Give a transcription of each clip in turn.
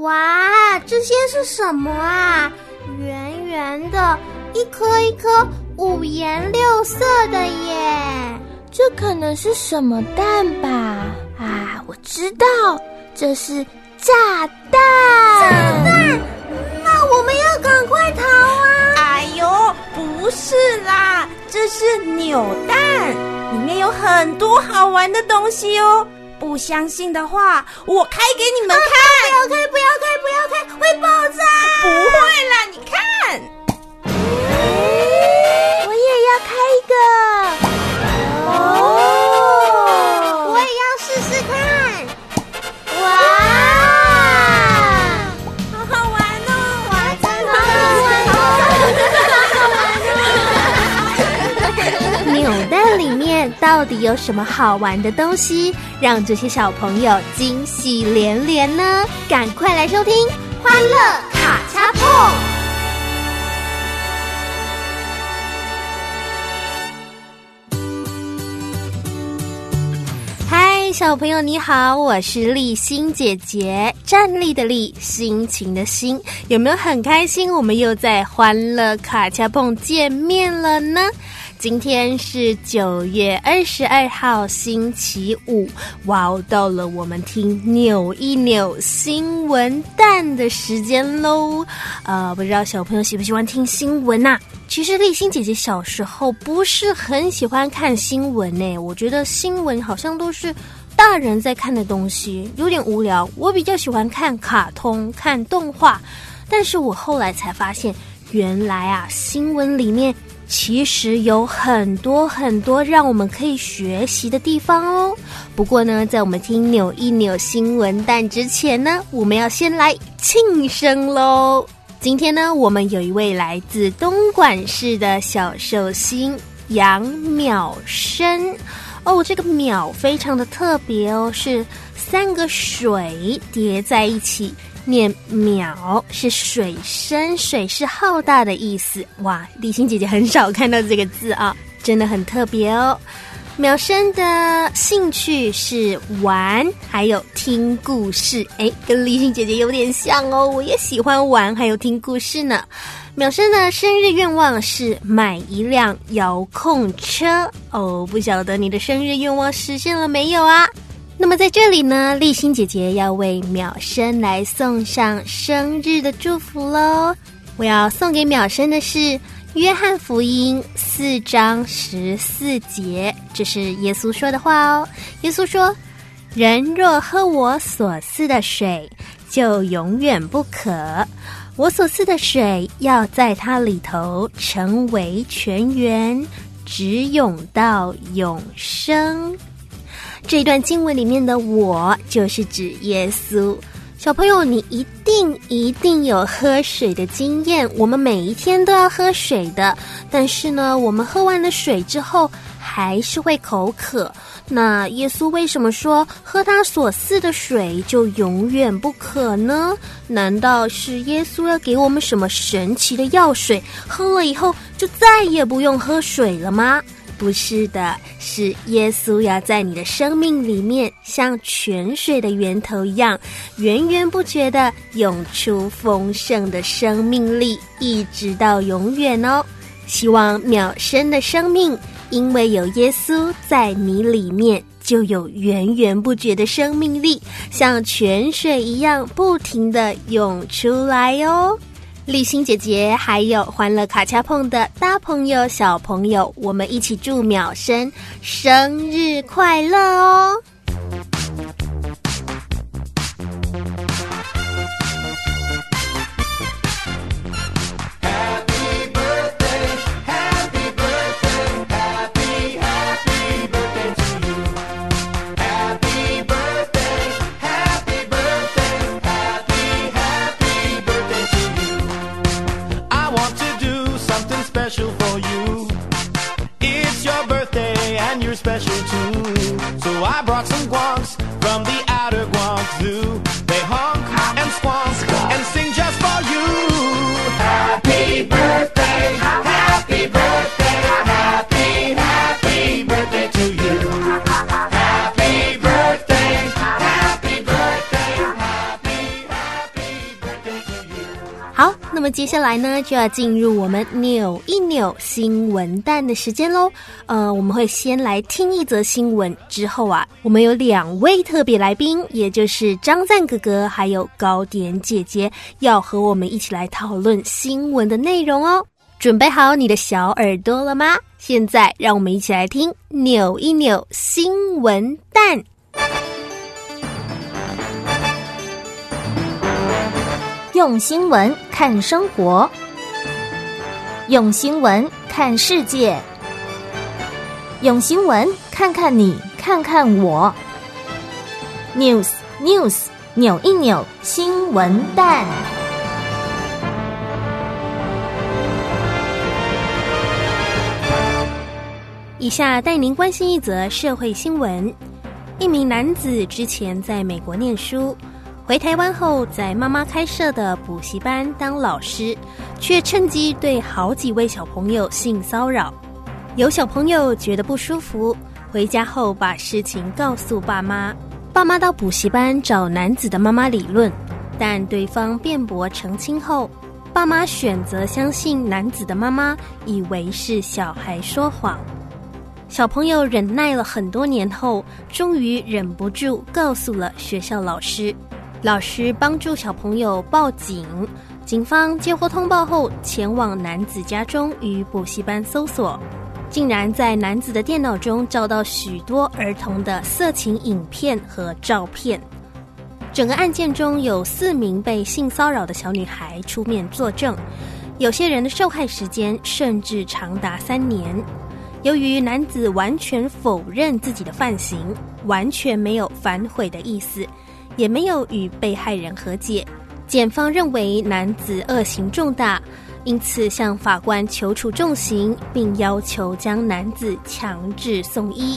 哇，这些是什么啊？圆圆的，一颗一颗五颜六色的耶！ 这可能是什么蛋吧？啊，我知道，这是炸弹！ 炸弹？那我们要赶快逃啊！ 哎呦，不是啦，这是扭蛋，里面有很多好玩的东西哦。不相信的话，我开给你们看。 不要开，会爆炸！ 不会啦，你看。 我也要开一个。 我也要试试看。哇， 好好玩哦！ 哇，真的好好玩哦！ 扭蛋里面到底有什么好玩的东西，让这些小朋友惊喜连连呢？赶快来收听《欢乐卡恰碰》。嗨，小朋友你好，我是立新姐姐，站立的立，心情的心，有没有很开心？我们又在欢乐卡恰碰见面了呢？今天是9月22号星期五，哇，到了我们听扭一扭新闻蛋的时间咯。不知道小朋友喜不喜欢听新闻啊？其实立新姐姐小时候不是很喜欢看新闻耶，我觉得新闻好像都是大人在看的东西，有点无聊。我比较喜欢看卡通、看动画，但是我后来才发现，原来啊，新闻里面其实有很多很多让我们可以学习的地方哦。不过呢，在我们听扭一扭新闻蛋之前呢，我们要先来庆生咯。今天呢，我们有一位来自东莞市的小寿星杨淼生哦，这个淼非常的特别哦，是3个水叠在一起，念淼，是水深，水是浩大的意思。哇，立新姐姐很少看到这个字啊，真的很特别哦。淼生的兴趣是玩，还有听故事，跟立新姐姐有点像哦，我也喜欢玩，还有听故事呢。淼生的生日愿望是买一辆遥控车哦，不晓得你的生日愿望实现了没有啊？那么在这里呢，立新姐姐要为淼生来送上生日的祝福咯。我要送给淼生的是约翰福音4章14节，这是耶稣说的话哦。耶稣说，人若喝我所赐的水，就永远不渴，我所赐的水要在它里头成为泉源，直涌到永生。这一段经文里面的我就是指耶稣。小朋友，你一定有喝水的经验，我们每一天都要喝水的，但是呢，我们喝完了水之后还是会口渴。那耶稣为什么说喝他所赐的水就永远不渴呢？难道是耶稣要给我们什么神奇的药水，喝了以后就再也不用喝水了吗？不是的，是耶稣要在你的生命里面像泉水的源头一样，源源不绝地涌出丰盛的生命力，一直到永远哦。希望淼生的生命因为有耶稣在你里面，就有源源不绝的生命力，像泉水一样不停地涌出来哦。立新姐姐还有欢乐卡恰碰的大朋友小朋友，我们一起祝淼生生日快乐哦。 Special too, so I brought some guancs from the outer Guanc Zoo. They honk and squonk and sing just for you. Happy birthday, happy birthday, happy, happy birthday to you. Happy birthday, happy birthday, happy, happy 好，那么接下来呢，就要进入我们扭一扭新闻蛋的时间咯。我们会先来听一则新闻，之后啊，我们有2位特别来宾，也就是张赞哥哥还有糕点姐姐，要和我们一起来讨论新闻的内容哦。准备好你的小耳朵了吗？现在让我们一起来听扭一扭新闻蛋。 用新闻看生活，用新闻看世界，用新闻看看你，看看我。News 扭一扭新闻蛋。 以下带您关心一则社会新闻。一名男子之前在美国念书，回台湾后在妈妈开设的补习班当老师，却趁机对好几位小朋友性骚扰。有小朋友觉得不舒服，回家后把事情告诉爸妈。爸妈到补习班找男子的妈妈理论，但对方辩驳澄清后，爸妈选择相信男子的妈妈，以为是小孩说谎。小朋友忍耐了很多年后，终于忍不住告诉了学校老师。老师帮助小朋友报警，警方接获通报后前往男子家中与补习班搜索，竟然在男子的电脑中找到许多儿童的色情影片和照片。整个案件中有4名被性骚扰的小女孩出面作证，有些人的受害时间甚至长达3年。由于男子完全否认自己的犯行，完全没有反悔的意思，也没有与被害人和解，检方认为男子恶行重大，因此向法官求处重刑，并要求将男子强制送医。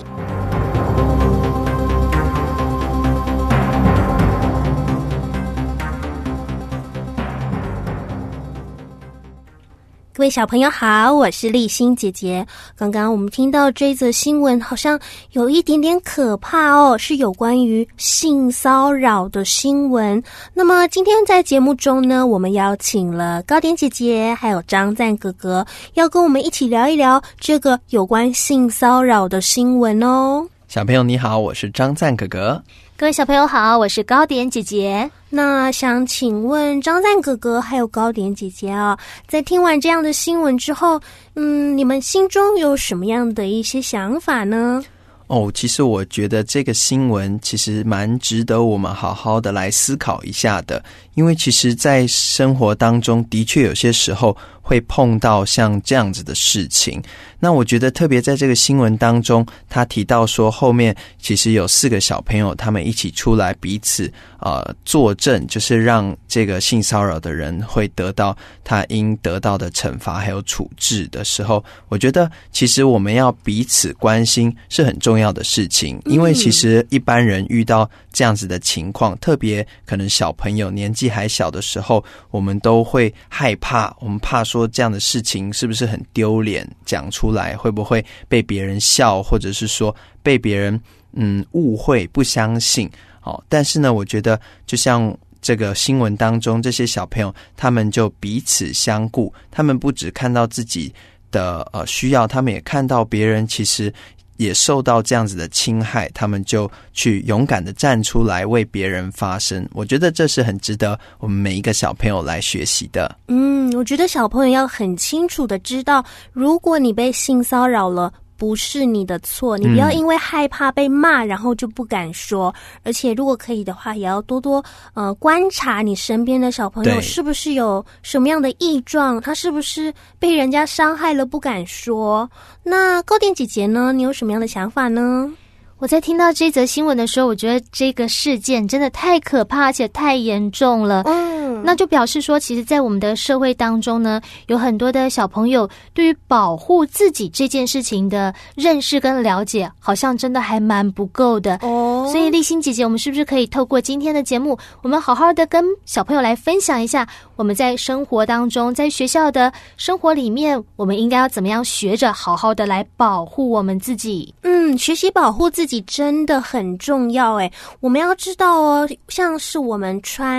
各位小朋友好，我是立欣姐姐。刚刚我们听到这则新闻好像有一点点可怕哦，是有关于性骚扰的新闻。那么今天在节目中呢，我们邀请了糕点姐姐还有张赞哥哥，要跟我们一起聊一聊这个有关性骚扰的新闻哦。 小朋友你好，我是张赞哥哥。 各位小朋友好，我是糕点姐姐。 那想请问张赞哥哥还有糕点姐姐啊，在听完这样的新闻之后，你们心中有什么样的一些想法呢？ 其实我觉得这个新闻其实蛮值得我们好好的来思考一下的，因为其实在生活当中的确有些时候会碰到像这样子的事情。那我觉得特别在这个新闻当中，他提到说后面其实有4个小朋友他们一起出来彼此作证，就是让这个性骚扰的人会得到他应得到的惩罚还有处置的时候，我觉得其实我们要彼此关心是很重要的事情。因为其实一般人遇到这样子的情况，特别可能小朋友年纪还小的时候，我们都会害怕，我们怕说这样的事情是不是很丢脸，讲出来会不会被别人笑，或者是说被别人误会不相信。但是呢，我觉得就像这个新闻当中这些小朋友，他们就彼此相顾，他们不只看到自己的需要，他们也看到别人其实也受到这样子的侵害，他们就去勇敢的站出来为别人发声。我觉得这是很值得我们每一个小朋友来学习的。 我觉得小朋友要很清楚的知道，如果你被性骚扰了，不是你的错，你不要因为害怕被骂然后就不敢说，而且如果可以的话，也要多多观察你身边的小朋友是不是有什么样的异状，他是不是被人家伤害了不敢说。那糕点姐姐呢，你有什么样的想法呢？ 我在听到这则新闻的时候，我觉得这个事件真的太可怕，而且太严重了。那就表示说，其实在我们的社会当中呢，有很多的小朋友对于保护自己这件事情的认识跟了解，好像真的还蛮不够的。所以立欣姐姐，我们是不是可以透过今天的节目，我们好好的跟小朋友来分享一下，我们在生活当中，在学校的生活里面，我们应该要怎么样学着好好的来保护我们自己。 学习保护自己真的很重要。我们要知道哦，像是我们穿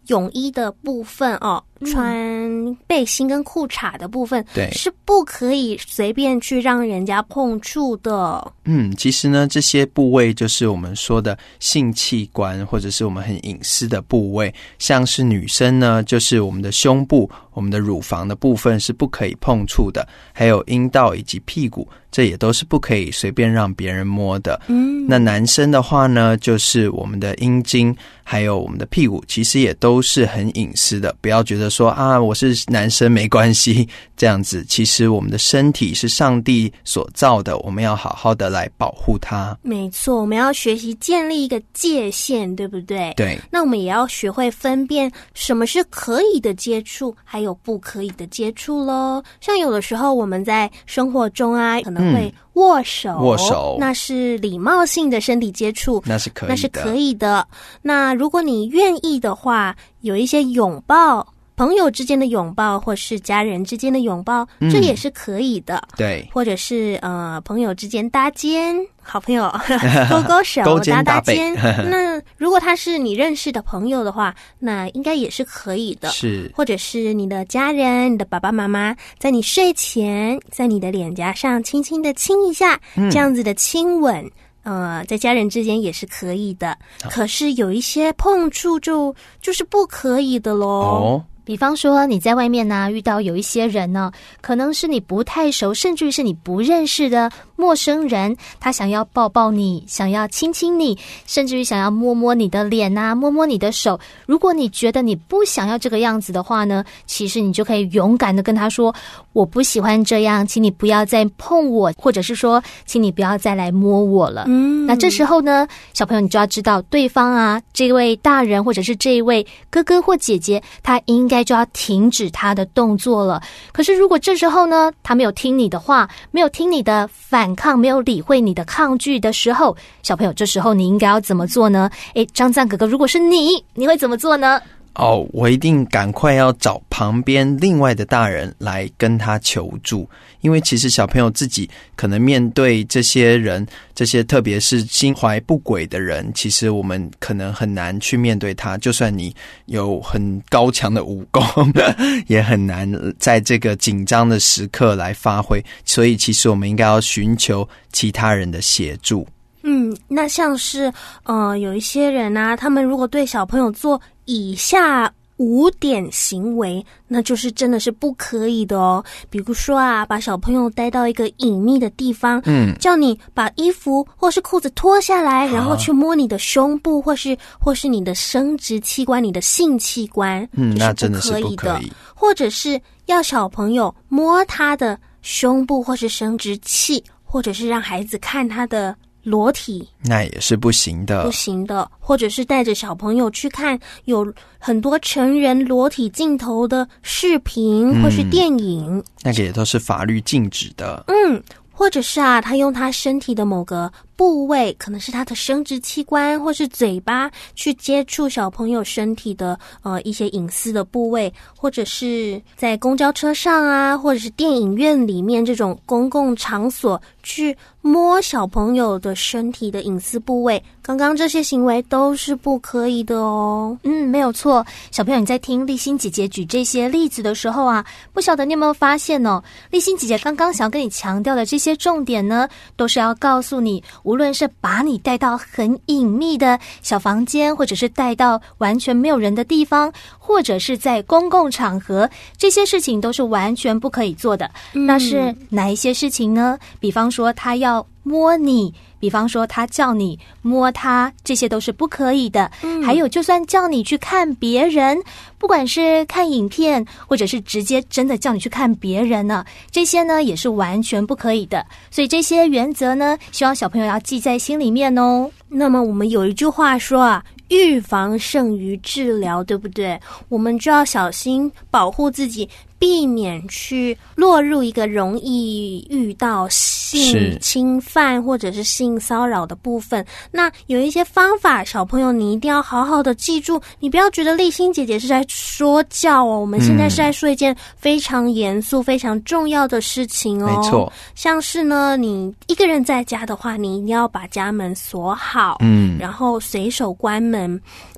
泳衣的部分哦，穿背心跟裤衩的部分， 对， 是不可以随便去让人家碰触的。 其实呢，这些部位就是我们说的性器官，或者是我们很隐私的部位。像是女生呢，就是我们的胸部、我们的乳房的部分是不可以碰触的，还有阴道以及屁股，这也都是不可以随便让别人摸的。那男生的话呢，就是我们的阴茎还有我们的屁股，其实也都是很隐私的，不要觉得说啊，我是男生没关系这样子。其实我们的身体是上帝所造的，我们要好好的来保护它。 没错，我们要学习建立一个界限，对不对？ 对。 那我们也要学会分辨什么是可以的接触，还有不可以的接触咯。像有的时候我们在生活中啊，可能会握手，那是礼貌性的身体接触， 那是可以的。那如果你愿意的话，有一些拥抱，朋友之间的拥抱或是家人之间的拥抱，这也是可以的。 对， 或者是朋友之间搭肩，好朋友勾勾手勾肩搭肩那如果他是你认识的朋友的话，那应该也是可以的。 是， 或者是你的家人，你的爸爸妈妈在你睡前在你的脸颊上轻轻的亲一下，这样子的亲吻在家人之间也是可以的。可是有一些碰触就是不可以的咯。 比方说你在外面呢，遇到有一些人呢，可能是你不太熟，甚至于是你不认识的陌生人，他想要抱抱你，想要亲亲你，甚至于想要摸摸你的脸啊，摸摸你的手。如果你觉得你不想要这个样子的话呢，其实你就可以勇敢的跟他说，我不喜欢这样，请你不要再碰我，或者是说请你不要再来摸我了。那这时候呢，小朋友你就要知道对方啊，这位大人或者是这一位哥哥或姐姐，他应该就要停止他的动作了。可是如果这时候呢，他没有听你的话，没有听你的反抗，没有理会你的抗拒的时候，小朋友这时候你应该要怎么做呢？张赞哥哥，如果是你会怎么做呢？ 我一定赶快要找旁边另外的大人来跟他求助，因为其实小朋友自己可能面对这些人，这些特别是心怀不轨的人，其实我们可能很难去面对他，就算你有很高强的武功也很难在这个紧张的时刻来发挥，所以其实我们应该要寻求其他人的协助。 那像是有一些人啊，他们如果对小朋友做以下5点行为，那就是真的是不可以的哦。比如说啊，把小朋友带到一个隐秘的地方，叫你把衣服或是裤子脱下来，然后去摸你的胸部或是你的生殖器官，你的性器官， 那真的是不可以。 或者是要小朋友摸他的胸部或是生殖器，或者是让孩子看他的裸体， 那也是不行的。 或者是带着小朋友去看有很多成人裸体镜头的视频或是电影， 那个也都是法律禁止的。 或者是啊，他用他身体的某个部位，可能是他的生殖器官或是嘴巴，去接触小朋友身体的一些隐私的部位，或者是在公交车上啊，或者是电影院里面这种公共场所去摸小朋友的身体的隐私部位，刚刚这些行为都是不可以的哦。 没有错。小朋友你在听立新姐姐举这些例子的时候啊，不晓得你有没有发现哦，立新姐姐刚刚想要跟你强调的这些重点呢，都是要告诉你，无论是把你带到很隐秘的小房间，或者是带到完全没有人的地方，或者是在公共场合，这些事情都是完全不可以做的。那是哪一些事情呢？比方说他要摸你，比方说他叫你摸他，这些都是不可以的。还有就算叫你去看别人，不管是看影片或者是直接真的叫你去看别人呢，这些呢也是完全不可以的。所以这些原则呢，希望小朋友要记在心里面哦。 那么我们有一句话说啊，预防胜于治疗，对不对？我们就要小心保护自己，避免去落入一个容易遇到性侵犯或者是性骚扰的部分。那有一些方法，小朋友你一定要好好的记住，你不要觉得立新姐姐是在说教哦，我们现在是在说一件非常严肃非常重要的事情哦。 没错， 像是呢，你一个人在家的话，你一定要把家门锁好，然后随手关门，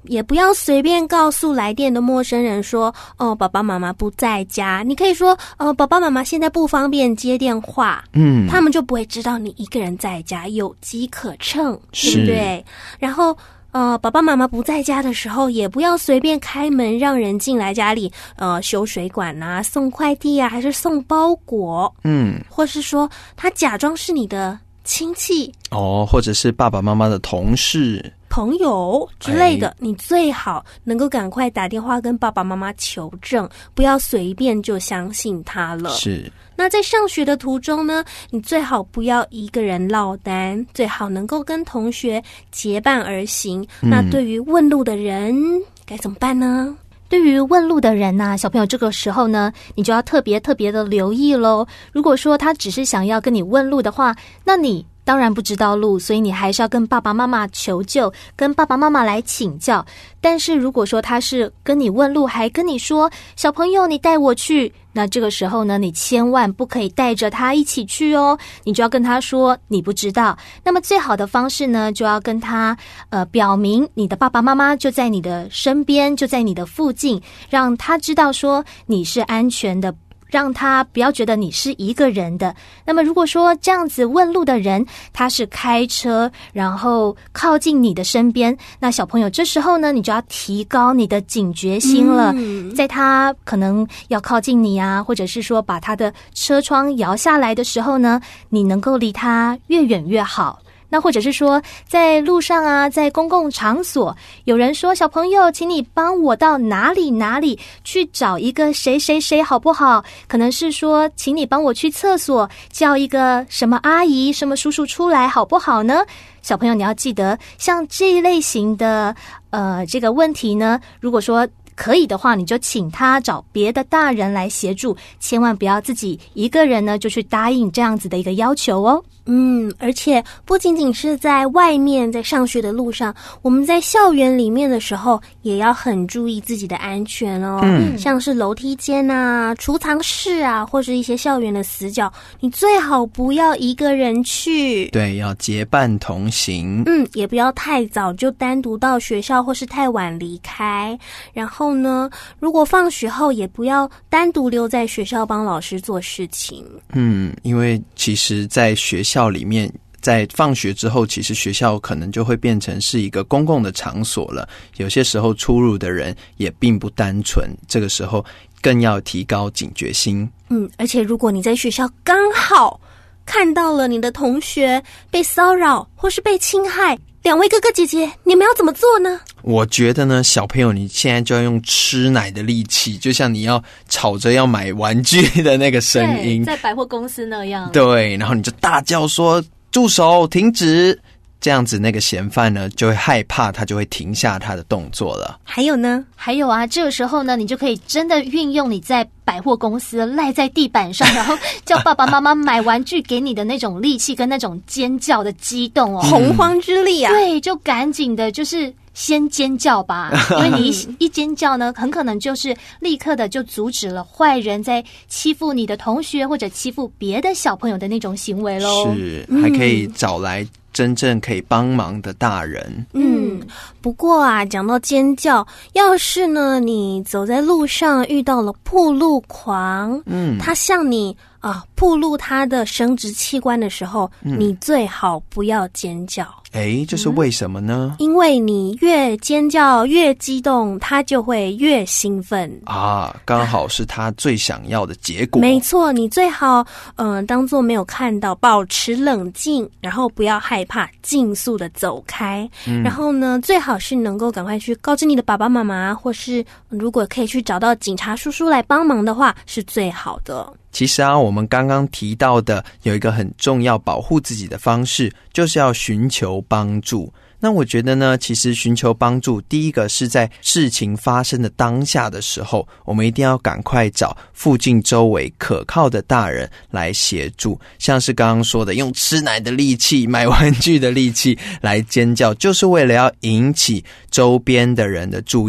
也不要随便告诉来电的陌生人说爸爸妈妈不在家，你可以说爸爸妈妈现在不方便接电话，他们就不会知道你一个人在家，有机可乘，对不对？然后爸爸妈妈不在家的时候，也不要随便开门让人进来家里修水管啊，送快递啊，还是送包裹，或是说他假装是你的亲戚或者是爸爸妈妈的同事朋友之类的，你最好能够赶快打电话跟爸爸妈妈求证，不要随便就相信他了。 是。 那在上学的途中呢，你最好不要一个人落单，最好能够跟同学结伴而行。那对于问路的人该怎么办呢？ 对于问路的人啊，小朋友这个时候呢，你就要特别的留意咯。如果说他只是想要跟你问路的话，那你当然不知道路，所以你还是要跟爸爸妈妈求救，跟爸爸妈妈来请教。但是如果说他是跟你问路，还跟你说小朋友你带我去，那这个时候呢，你千万不可以带着他一起去哦，你就要跟他说你不知道。那么最好的方式呢，就要跟他表明你的爸爸妈妈就在你的身边，就在你的附近，让他知道说你是安全的，让他不要觉得你是一个人的。那么如果说这样子问路的人他是开车然后靠近你的身边，那小朋友这时候呢，你就要提高你的警觉心了。在他可能要靠近你啊，或者是说把他的车窗摇下来的时候呢，你能够离他越远越好。那或者是说在路上啊，在公共场所，有人说小朋友请你帮我到哪里哪里去找一个谁谁谁好不好，可能是说请你帮我去厕所叫一个什么阿姨什么叔叔出来好不好呢？小朋友你要记得，像这一类型的这个问题呢，如果说可以的话，你就请他找别的大人来协助，千万不要自己一个人呢就去答应这样子的一个要求哦。 而且不仅仅是在外面，在上学的路上，我们在校园里面的时候也要很注意自己的安全哦。像是楼梯间啊、储藏室啊，或是一些校园的死角，你最好不要一个人去。 对，要结伴同行。 也不要太早就单独到学校，或是太晚离开。然后呢，如果放学后也不要单独留在学校帮老师做事情。 因为其实在学校里面，在放学之后，其实学校可能就会变成是一个公共的场所了，有些时候出入的人也并不单纯，这个时候更要提高警觉心。 而且如果你在学校刚好看到了你的同学被骚扰或是被侵害，两位哥哥姐姐，你们要怎么做呢？ 我觉得呢，小朋友你现在就要用吃奶的力气，就像你要吵着要买玩具的那个声音， 在百货公司那样。 对，然后你就大叫说住手，停止，这样子那个嫌犯呢就会害怕，他就会停下他的动作了。 还有呢？ 还有啊，这个时候呢，你就可以真的运用你在百货公司赖在地板上，然后叫爸爸妈妈买玩具给你的那种力气跟那种尖叫的激动哦， 洪荒之力啊！ 对，就赶紧的就是先尖叫吧，因为你一尖叫呢，很可能就是立刻的就阻止了坏人在欺负你的同学或者欺负别的小朋友的那种行为咯。 是，还可以找来真正可以帮忙的大人。 不过啊，讲到尖叫，要是呢你走在路上遇到了暴露狂，他向你暴露他的生殖器官的时候，你最好不要尖叫。 这是为什么呢？ 因为你越尖叫越激动，他就会越兴奋啊，刚好是他最想要的结果。 没错，你最好当作没有看到，保持冷静，然后不要害怕，尽速的走开。然后呢，最好是能够赶快去告知你的爸爸妈妈，或是如果可以去找到警察叔叔来帮忙的话，是最好的。 其实啊，我们刚刚提到的有一个很重要保护自己的方式，就是要寻求帮助。那我觉得呢，其实寻求帮助，第一个是在事情发生的当下的时候，我们一定要赶快找附近周围可靠的大人来协助。像是刚刚说的，用吃奶的力气、买玩具的力气来尖叫，就是为了要引起周边的人的注意。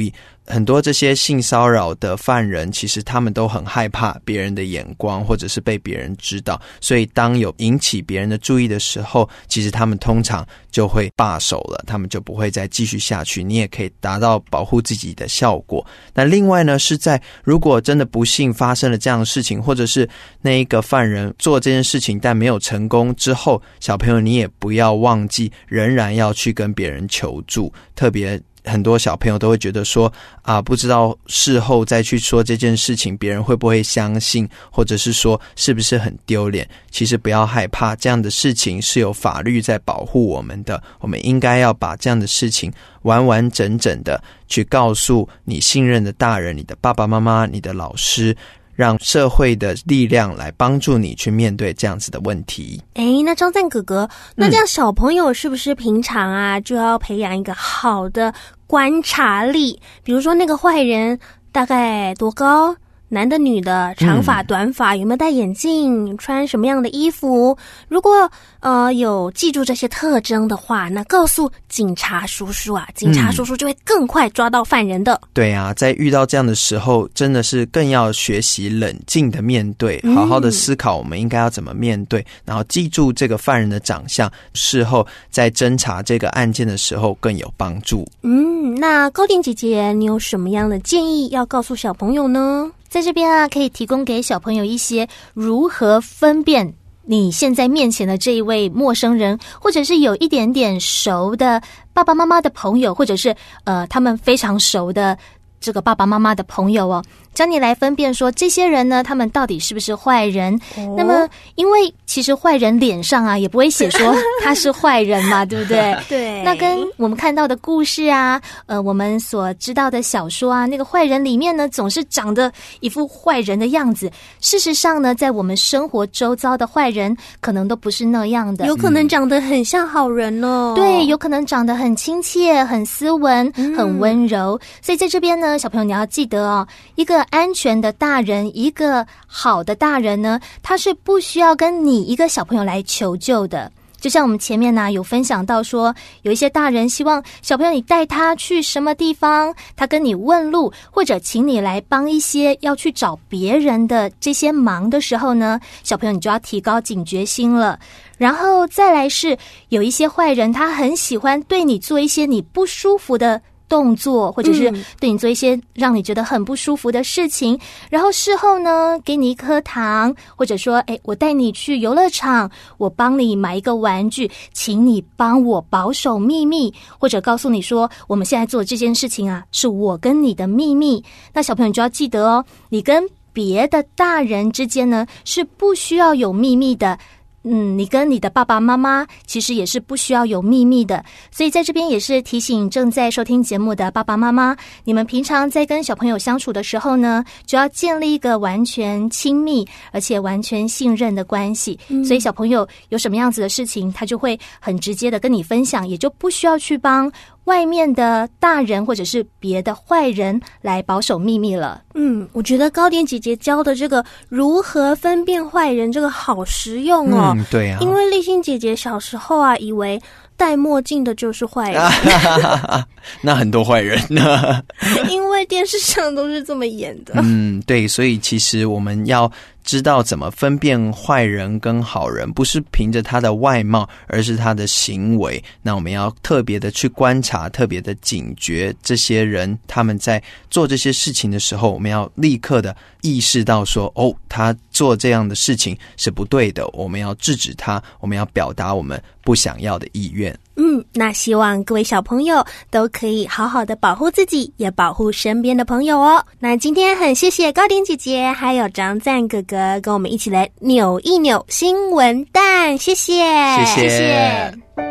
很多这些性骚扰的犯人，其实他们都很害怕别人的眼光，或者是被别人知道，所以当有引起别人的注意的时候，其实他们通常就会罢手了，他们就不会再继续下去，你也可以达到保护自己的效果。那另外呢，是在如果真的不幸发生了这样的事情，或者是那一个犯人做这件事情但没有成功之后，小朋友你也不要忘记仍然要去跟别人求助，特别很多小朋友都会觉得说不知道事后再去说这件事情别人会不会相信，或者是说是不是很丢脸。其实不要害怕，这样的事情是有法律在保护我们的，我们应该要把这样的事情完完整整的去告诉你信任的大人，你的爸爸妈妈，你的老师，让社会的力量来帮助你去面对这样子的问题。 那张赞哥哥，那这样小朋友是不是平常就要培养一个好的观察力？比如说那个坏人大概多高，男的女的，长发短发，有没有戴眼镜，穿什么样的衣服？如果有记住这些特征的话，那告诉警察叔叔警察叔叔就会更快抓到犯人的。 对啊，在遇到这样的时候，真的是更要学习冷静的面对，好好的思考我们应该要怎么面对，然后记住这个犯人的长相，事后在侦查这个案件的时候更有帮助。 那高点姐姐，你有什么样的建议要告诉小朋友呢？ 在这边可以提供给小朋友一些如何分辨你现在面前的这一位陌生人，或者是有一点点熟的爸爸妈妈的朋友，或者是他们非常熟的这个爸爸妈妈的朋友教你来分辨说这些人呢，他们到底是不是坏人。那么因为其实坏人脸上也不会写说他是坏人嘛，对不对？ 对。 那跟我们看到的故事我们所知道的小说那个坏人里面呢，总是长得一副坏人的样子。事实上呢，在我们生活周遭的坏人可能都不是那样的， 有可能长得很像好人哦。 对，有可能长得很亲切，很斯文，很温柔。所以在这边呢，小朋友你要记得一个安全的大人，一个好的大人呢，他是不需要跟你一个小朋友来求救的。就像我们前面有分享到说，有一些大人希望小朋友你带他去什么地方，他跟你问路，或者请你来帮一些要去找别人的这些忙的时候呢，小朋友你就要提高警觉心了。然后再来是有一些坏人，他很喜欢对你做一些你不舒服的动作，或者是对你做一些让你觉得很不舒服的事情，然后事后呢给你一颗糖，或者说我带你去游乐场，我帮你买一个玩具，请你帮我保守秘密，或者告诉你说我们现在做这件事情是我跟你的秘密。那小朋友就要记得你跟别的大人之间呢是不需要有秘密的。你跟你的爸爸妈妈其实也是不需要有秘密的，所以在这边也是提醒正在收听节目的爸爸妈妈，你们平常在跟小朋友相处的时候呢，就要建立一个完全亲密而且完全信任的关系。所以小朋友有什么样子的事情，他就会很直接的跟你分享，也就不需要去帮外面的大人或者是别的坏人来保守秘密了。 我觉得高点姐姐教的这个如何分辨坏人这个好实用对啊， 因为立新姐姐小时候以为戴墨镜的就是坏人那很多坏人呢因为电视上都是这么演的。 对，所以其实我们要知道怎么分辨坏人跟好人，不是凭着他的外貌，而是他的行为。那我们要特别的去观察，特别的警觉这些人，他们在做这些事情的时候，我们要立刻的意识到说他做这样的事情是不对的，我们要制止他，我们要表达我们不想要的意愿。 那希望各位小朋友都可以好好的保护自己，也保护身边的朋友那今天很谢谢高点姐姐还有张赞哥哥跟我们一起来扭一扭新闻蛋，谢谢。 谢谢。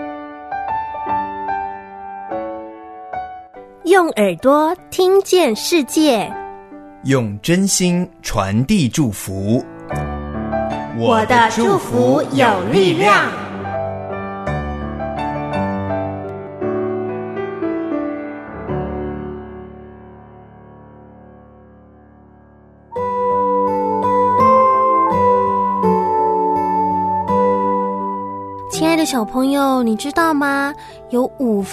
用耳朵听见世界， 用真心传递祝福。 我的祝福有力量。 的小朋友，你知道吗？有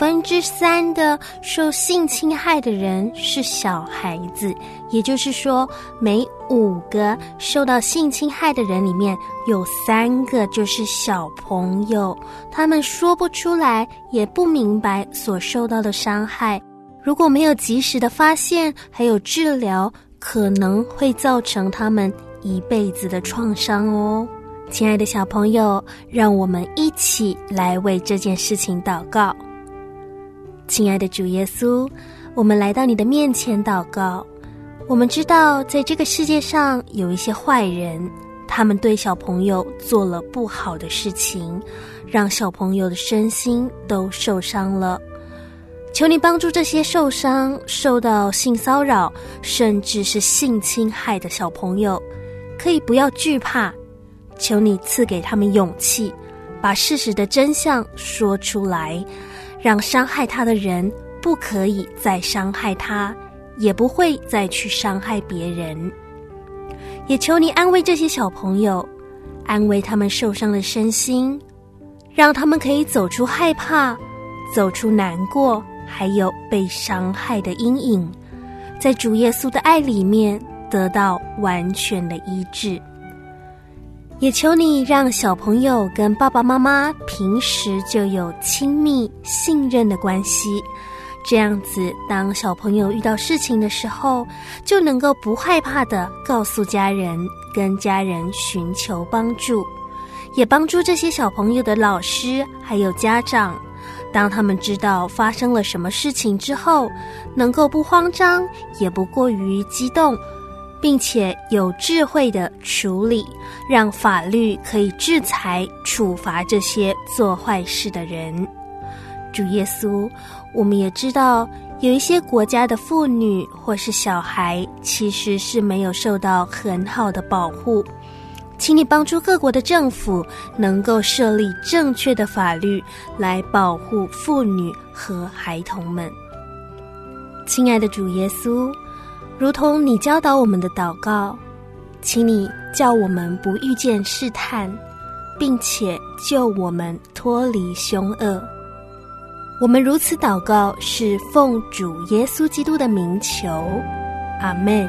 3%的受性侵害的人是小孩子，也就是说，每5个受到性侵害的人里面，有3个就是小朋友。他们说不出来，也不明白所受到的伤害。如果没有及时的发现，还有治疗，可能会造成他们一辈子的创伤哦。亲爱的小朋友，让我们一起来为这件事情祷告。亲爱的主耶稣，我们来到你的面前祷告。我们知道在这个世界上有一些坏人，他们对小朋友做了不好的事情，让小朋友的身心都受伤了。求你帮助这些受伤、受到性骚扰，甚至是性侵害的小朋友，可以不要惧怕，求你赐给他们勇气，把事实的真相说出来，让伤害他的人不可以再伤害他，也不会再去伤害别人。也求你安慰这些小朋友，安慰他们受伤的身心，让他们可以走出害怕，走出难过，还有被伤害的阴影，在主耶稣的爱里面得到完全的医治。也求你让小朋友跟爸爸妈妈平时就有亲密信任的关系，这样子当小朋友遇到事情的时候，就能够不害怕地告诉家人，跟家人寻求帮助。也帮助这些小朋友的老师还有家长，当他们知道发生了什么事情之后，能够不慌张，也不过于激动，并且有智慧的处理，让法律可以制裁处罚这些做坏事的人。主耶稣，我们也知道有一些国家的妇女或是小孩其实是没有受到很好的保护，请你帮助各国的政府能够设立正确的法律来保护妇女和孩童们。亲爱的主耶稣，如同你教导我们的祷告，请你叫我们不遇见试探，并且救我们脱离凶恶。我们如此祷告，是奉主耶稣基督的名求，阿们。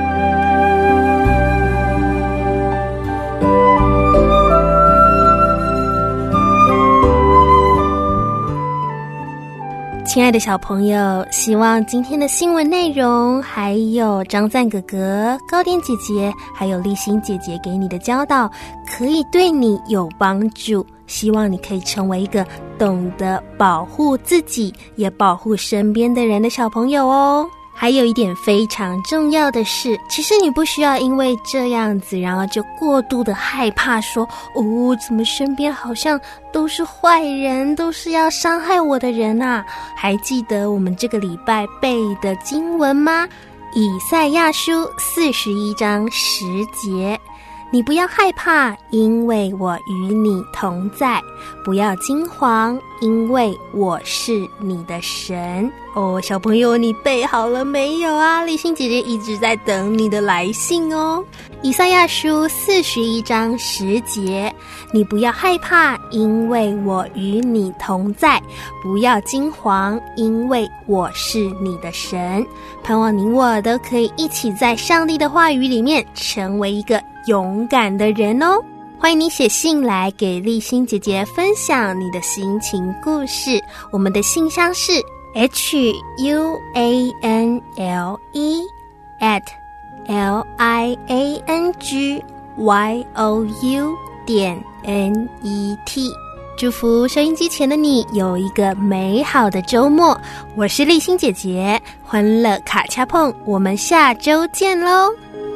亲爱的小朋友，希望今天的新闻内容，还有张赞哥哥、高典姐姐，还有丽欣姐姐给你的教导，可以对你有帮助。希望你可以成为一个懂得保护自己，也保护身边的人的小朋友哦。还有一点非常重要的是，其实你不需要因为这样子，然后就过度的害怕说，怎么身边好像都是坏人，都是要伤害我的人啊。还记得我们这个礼拜背的经文吗？以赛亚书41章10节，你不要害怕，因为我与你同在，不要惊惶，因为我是你的神。小朋友，你背好了没有啊？丽欣姐姐一直在等你的来信哦。以赛亚书41章10节，你不要害怕，因为我与你同在，不要惊惶，因为我是你的神。盼望你我都可以一起在上帝的话语里面成为一个勇敢的人哦。欢迎你写信来给丽欣姐姐分享你的心情故事，我们的信箱是hulangyou.net。祝福收音机前的你有一个美好的周末，我是丽欣姐姐，欢乐卡恰碰，我们下周见咯。